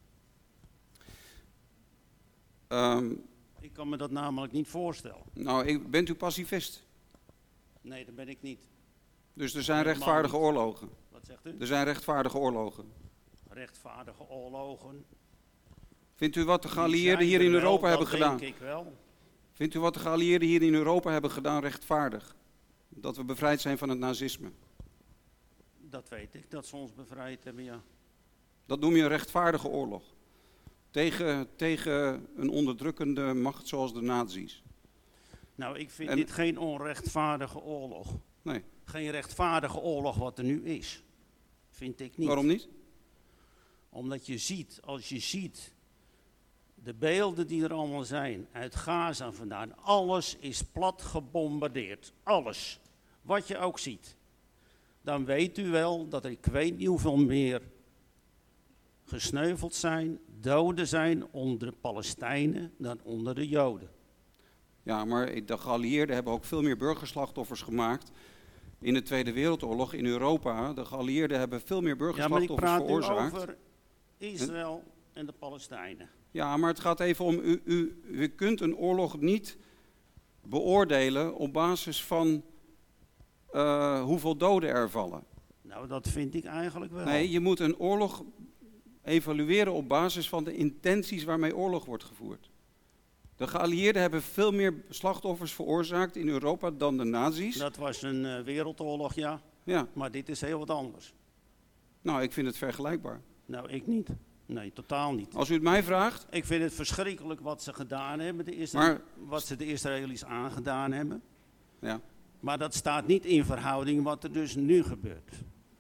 Um, ik kan me dat namelijk niet voorstellen. Nou, ik, bent u pacifist? Nee, dat ben ik niet. Dus er zijn rechtvaardige oorlogen? Wat zegt u? Er zijn rechtvaardige oorlogen. Rechtvaardige oorlogen. Vindt u wat de geallieerden hier in Europa wel, hebben gedaan? Denk ik wel. Vindt u wat de geallieerden hier in Europa hebben gedaan rechtvaardig? Dat we bevrijd zijn van het nazisme? Dat weet ik, dat ze ons bevrijd hebben, ja. Dat noem je een rechtvaardige oorlog. Tegen, tegen een onderdrukkende macht zoals de nazi's. Nou, ik vind en, dit geen onrechtvaardige oorlog. Nee. Geen rechtvaardige oorlog wat er nu is. Vind ik niet. Waarom niet? Omdat je ziet, als je ziet, de beelden die er allemaal zijn, uit Gaza vandaan, alles is plat gebombardeerd. Alles. Wat je ook ziet. Dan weet u wel dat er, ik weet niet hoeveel meer gesneuveld zijn, doden zijn onder de Palestijnen dan onder de Joden. Ja, maar de geallieerden hebben ook veel meer burgerslachtoffers gemaakt in de Tweede Wereldoorlog in Europa. De geallieerden hebben veel meer burgerslachtoffers veroorzaakt. Ja, maar ik praat nu over Israël en de Palestijnen. Ja, maar het gaat even om, u, u, u kunt een oorlog niet beoordelen op basis van uh, hoeveel doden er vallen. Nou, dat vind ik eigenlijk wel. Nee, je moet een oorlog evalueren op basis van de intenties waarmee oorlog wordt gevoerd. De geallieerden hebben veel meer slachtoffers veroorzaakt in Europa dan de nazi's. Dat was een uh, wereldoorlog, ja. Ja. Maar dit is heel wat anders. Nou, ik vind het vergelijkbaar. Nou, ik niet. Nee, totaal niet. Als u het mij vraagt... Ik vind het verschrikkelijk wat ze gedaan hebben, de Isra- maar, wat ze de Israëli's aangedaan hebben. Ja. Maar dat staat niet in verhouding wat er dus nu gebeurt.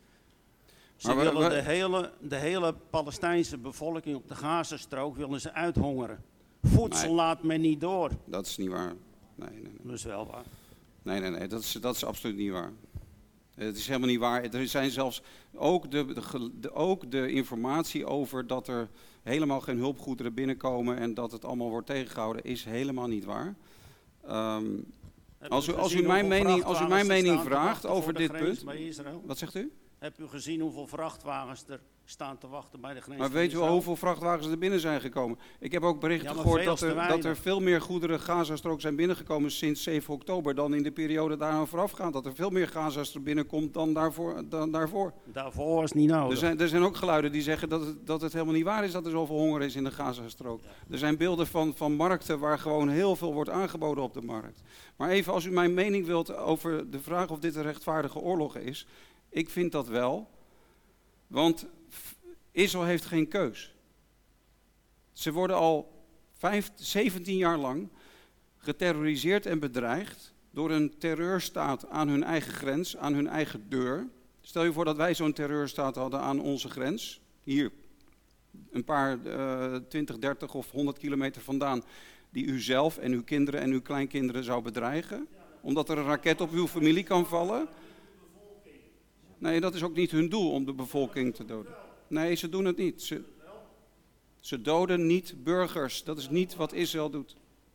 Ze maar willen we, we, de, hele, de hele Palestijnse bevolking op de Gazastrook willen ze uithongeren. Voedsel Nee. laat men niet door. Dat is niet waar. Nee, nee, nee. Dat is wel waar. Nee, nee, nee, dat is, dat is absoluut niet waar. Het is helemaal niet waar. Er zijn zelfs ook de, de, de, ook de informatie over dat er helemaal geen hulpgoederen binnenkomen en dat het allemaal wordt tegengehouden, is helemaal niet waar. Um, als, u, als, u mijn mening, als u mijn mening vraagt over dit punt. Wat zegt u? Heb u gezien hoeveel vrachtwagens er staan te wachten bij de grens? Maar weet u wel hoeveel vrachtwagens er binnen zijn gekomen? Ik heb ook berichten ja, gehoord dat er, dat er veel meer goederen Gazastrook zijn binnengekomen sinds zeven oktober dan in de periode daaraan voorafgaand. Dat er veel meer Gazastrook binnenkomt dan daarvoor. Dan daarvoor. Daarvoor was het niet nodig. Er zijn, er zijn ook geluiden die zeggen dat het, dat het helemaal niet waar is dat er zoveel honger is in de Gazastrook. Ja. Er zijn beelden van, van markten waar gewoon heel veel wordt aangeboden op de markt. Maar even als u mijn mening wilt over de vraag of dit een rechtvaardige oorlog is. Ik vind dat wel, want Israël heeft geen keus. Ze worden al vijf, zeventien jaar lang geterroriseerd en bedreigd door een terreurstaat aan hun eigen grens, aan hun eigen deur. Stel je voor dat wij zo'n terreurstaat hadden aan onze grens, hier een paar uh, twintig, dertig of honderd kilometer vandaan, die u zelf en uw kinderen en uw kleinkinderen zou bedreigen, omdat er een raket op uw familie kan vallen. Nee, dat is ook niet hun doel om de bevolking te doden. Nee, ze doen het niet. Ze, ze doden niet burgers. Dat is niet wat Israël doet.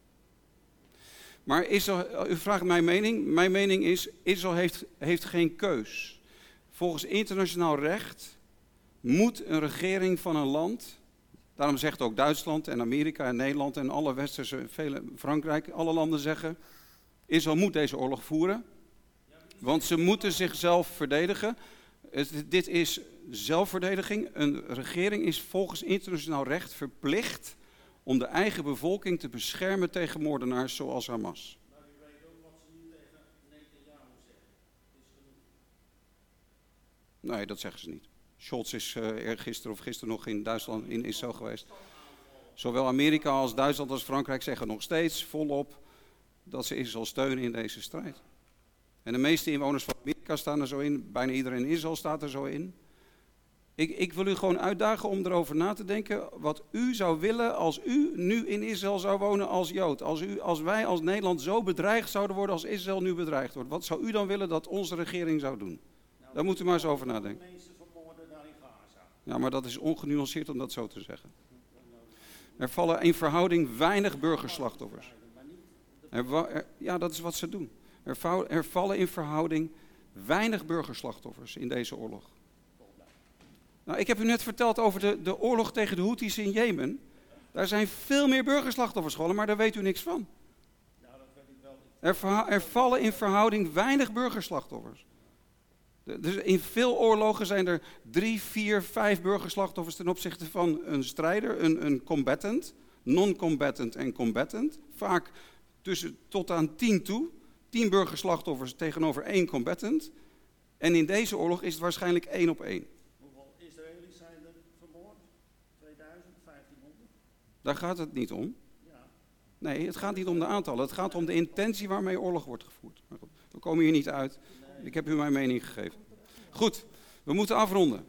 Maar Israël, u vraagt mijn mening. Mijn mening is, Israël heeft, heeft geen keus. Volgens internationaal recht moet een regering van een land, daarom zegt ook Duitsland en Amerika en Nederland en alle westerse, vele, Frankrijk, alle landen zeggen, Israël moet deze oorlog voeren. Want ze moeten zichzelf verdedigen. Dit is zelfverdediging. Een regering is volgens internationaal recht verplicht om de eigen bevolking te beschermen tegen moordenaars zoals Hamas. Maar u weet ook wat ze nu tegen Netanyahu zeggen. Is genoeg. Nee, dat zeggen ze niet. Scholz is uh, eergisteren of gisteren nog in Duitsland, in Israël geweest. Zowel Amerika als Duitsland als Frankrijk zeggen nog steeds volop dat ze Israël steunen in deze strijd. En de meeste inwoners van Amerika staan er zo in. Bijna iedereen in Israël staat er zo in. Ik, ik wil u gewoon uitdagen om erover na te denken wat u zou willen als u nu in Israël zou wonen als Jood. Als, u, als wij als Nederland zo bedreigd zouden worden als Israël nu bedreigd wordt. Wat zou u dan willen dat onze regering zou doen? Nou, Daar moet u maar eens over nadenken. Mensen vermoorden daar in Gaza. Ja, maar dat is ongenuanceerd om dat zo te zeggen. Er vallen in verhouding weinig burgerslachtoffers. Er, er, ja, dat is wat ze doen. Er, vou, er vallen in verhouding weinig burgerslachtoffers in deze oorlog. Nou, ik heb u net verteld over de, de oorlog tegen de Houthis in Jemen. Daar zijn veel meer burgerslachtoffers gevallen, maar daar weet u niks van. Er, verha- er vallen in verhouding weinig burgerslachtoffers. De, dus in veel oorlogen zijn er drie, vier, vijf burgerslachtoffers ten opzichte van een strijder, een, een combatant, non-combatant en combatant. Vaak tussen tot aan tien toe. Tien burgerslachtoffers tegenover één combatant. En in deze oorlog is het waarschijnlijk één op één. Hoeveel Israëli's zijn er vermoord? tweeduizend, vijftienhonderd? Daar gaat het niet om. Ja. Nee, het gaat niet om de aantallen. Het gaat om de intentie waarmee oorlog wordt gevoerd. Maar goed, we komen hier niet uit. Ik heb u mijn mening gegeven. Goed, we moeten afronden.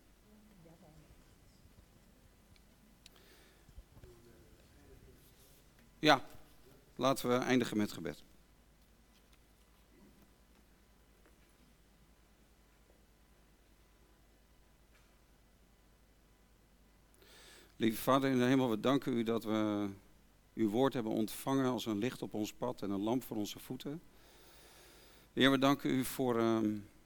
Ja, laten we eindigen met gebed. Lieve Vader in de hemel, we danken u dat we uw woord hebben ontvangen als een licht op ons pad en een lamp voor onze voeten. Heer, we danken u voor uh,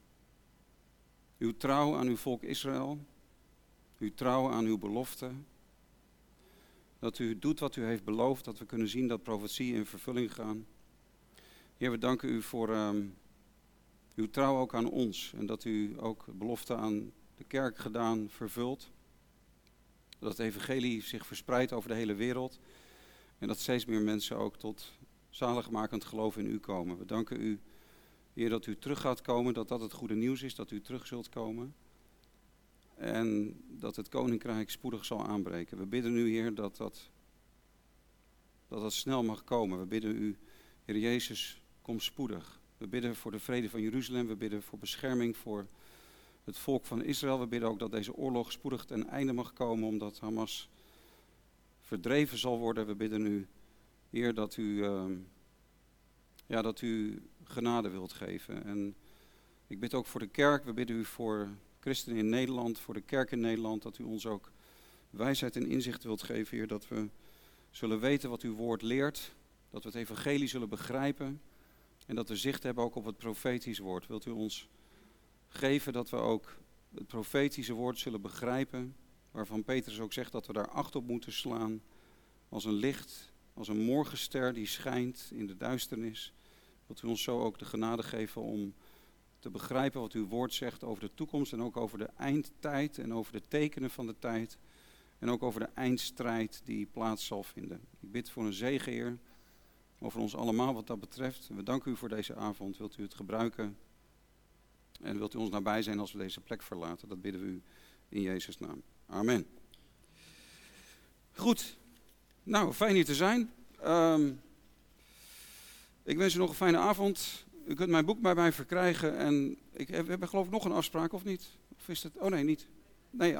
uw trouw aan uw volk Israël, uw trouw aan uw belofte. Dat u doet wat u heeft beloofd, dat we kunnen zien dat profetieën in vervulling gaan. Heer, we danken u voor uh, uw trouw ook aan ons en dat u ook belofte aan de kerk gedaan vervult. Dat het evangelie zich verspreidt over de hele wereld. En dat steeds meer mensen ook tot zaligmakend geloof in u komen. We danken u, Heer, dat u terug gaat komen. Dat dat het goede nieuws is, dat u terug zult komen. En dat het koninkrijk spoedig zal aanbreken. We bidden u, Heer, dat dat, dat dat snel mag komen. We bidden u, Heer Jezus, kom spoedig. We bidden voor de vrede van Jeruzalem. We bidden voor bescherming voor het volk van Israël. We bidden ook dat deze oorlog spoedig ten einde mag komen, omdat Hamas verdreven zal worden. We bidden u, Heer, dat u, uh, ja, dat u genade wilt geven. En ik bid ook voor de kerk, we bidden u voor christenen in Nederland, voor de kerk in Nederland, dat u ons ook wijsheid en inzicht wilt geven, Heer, dat we zullen weten wat uw woord leert, dat we het evangelie zullen begrijpen en dat we zicht hebben ook op het profetisch woord. Wilt u ons geven dat we ook het profetische woord zullen begrijpen, waarvan Petrus ook zegt dat we daar acht op moeten slaan, als een licht, als een morgenster die schijnt in de duisternis. Wilt u ons zo ook de genade geven om te begrijpen wat uw woord zegt over de toekomst en ook over de eindtijd en over de tekenen van de tijd en ook over de eindstrijd die plaats zal vinden. Ik bid voor een zegen, Heer, over ons allemaal wat dat betreft. We danken u voor deze avond. Wilt u het gebruiken en wilt u ons nabij zijn als we deze plek verlaten. Dat bidden we u in Jezus' naam. Amen. Goed. Nou, fijn hier te zijn. Um, ik wens u nog een fijne avond. U kunt mijn boek bij mij verkrijgen en ik, we hebben geloof ik nog een afspraak of niet? Of is het? Oh nee, niet. Nee.